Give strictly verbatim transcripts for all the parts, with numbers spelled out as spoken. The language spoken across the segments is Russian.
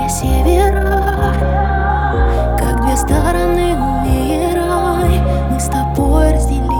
разные севера, как две стороны веера, мы с тобой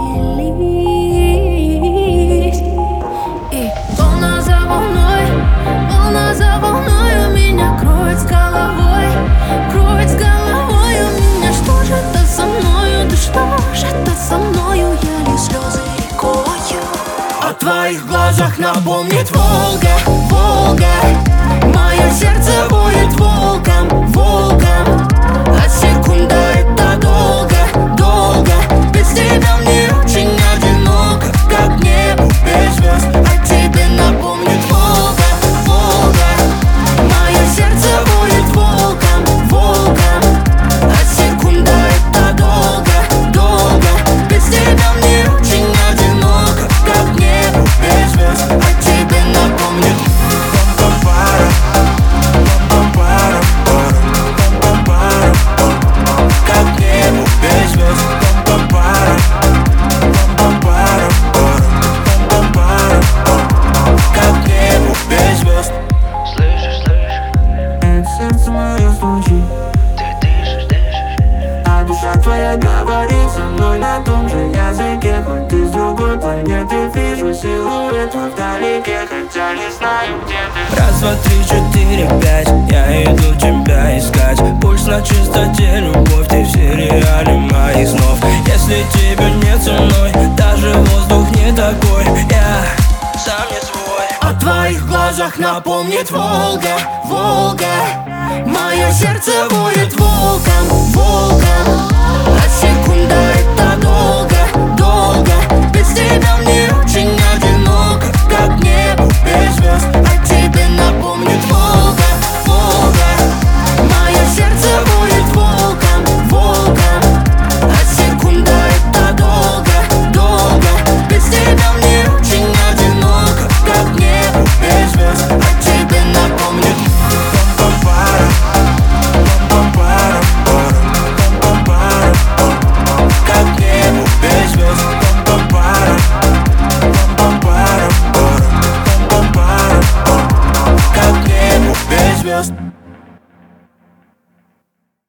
разделились. И волна за волной, волна за волной у меня кроет с головой, кроет с головой у меня. Что же это со мною, да что же это со мною? Я лью слезы рекою. О твоих глазах напомнит Волга, Волга. Мое сердце воет волком, волком. А секунда это долго, долго. Без тебя мне очень одиноко, как небо без звезд. О тебе напомнит Волга, Волга. Мое сердце воет волком, волком. А секунда это долго, долго. Без тебя мне очень одиноко, как небо без звезд. О тебе напомнит как небо без звезд. Как небо без звезд. Слышишь, слышишь? Это сердце мое стучит, Ты дышишь, дышишь. а душа твоя говорит со мной на том же языке. Хоть ты с другой планеты, вижу силуэт вдалеке, хотя не знаю, где ты. Раз, два, три, четыре, пять. Я иду тебя искать. Пульс на чистоте, любовь, ты в сериале моих снов. Если тебя нет со мной, даже воздух не такой. Я сам не свой. О твоих глазах напомнит Волга, Волга. Мое сердце воет волком, волком. А секунда